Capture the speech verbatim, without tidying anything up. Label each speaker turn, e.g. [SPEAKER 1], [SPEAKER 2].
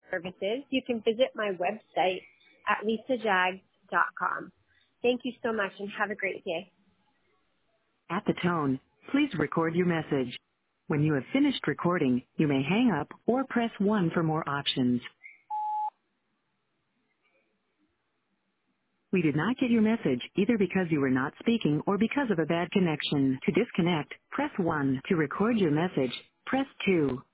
[SPEAKER 1] services, you can visit my website at lisa jags dot com. Thank you so much and have a great day.
[SPEAKER 2] At the tone, please record your message. When you have finished recording, you may hang up or press one for more options. We did not get your message either because you were not speaking or because of a bad connection. To disconnect, press one. To record your message, press two.